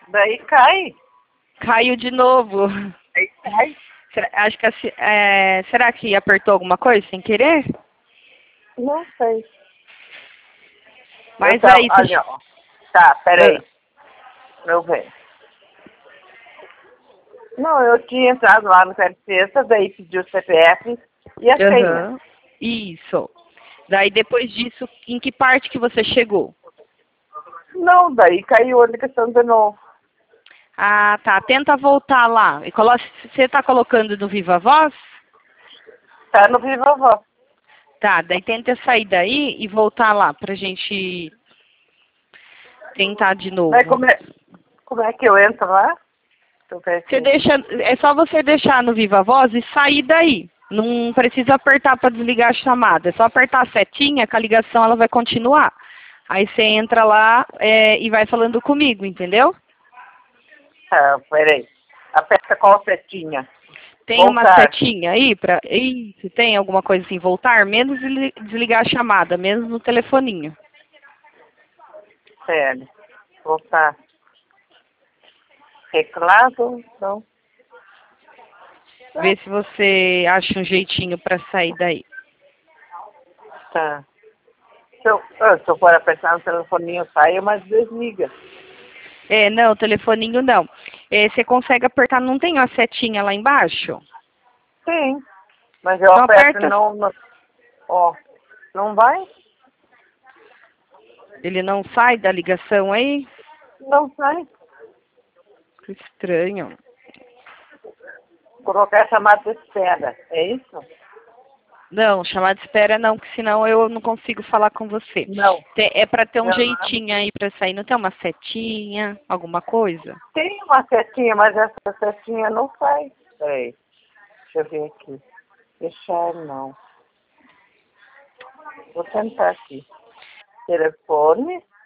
Daí cai. Caiu de novo. Daí cai. Acho que será que apertou alguma coisa sem querer? Não sei. Mas Então, aí, olha, ó. Tá, peraí. Ah, Eu ver. Não, eu tinha entrado lá no Certeza, daí pediu o CPF e a senha. aham. Isso. Daí depois disso, em que parte que você chegou? Não, daí caiu a ligação de novo. Ah, tá. Tenta voltar lá. Você tá colocando no Viva Voz? Tá no Viva Voz. Tá, daí tenta sair daí e voltar lá pra gente tentar de Daí novo. como é que eu entro lá? Deixa eu ver Você aqui. deixa, é só você deixar no Viva Voz e sair daí. Não precisa apertar para desligar a chamada. É só apertar a setinha que a ligação ela vai continuar. Aí você entra lá e vai falando comigo, entendeu? Tá, peraí. Aperta qual setinha? Tem uma Voltar. setinha aí para. Se tem alguma coisa assim, voltar, menos desligar a chamada, menos no telefoninho. Sério. Voltar. Teclado? Não. Vê se você acha um jeitinho para sair daí. Tá. Se eu for apertar no telefoninho, sai, mas desliga. Não, telefoninho não. Você consegue apertar, não tem a setinha lá embaixo? Sim. Mas eu Então aperto aperta. não. Ó. Não vai? Ele não sai da ligação aí? Não sai. Que estranho. Colocar a chamada de espera. É isso? Não, chamar de espera não, porque senão eu não consigo falar com você. Não. É para ter um Não. jeitinho aí para sair. Não tem uma setinha, alguma coisa? Tem uma setinha, mas essa setinha não sai. Peraí. Deixa eu ver aqui. Fechar, não. Vou tentar aqui. Telefone.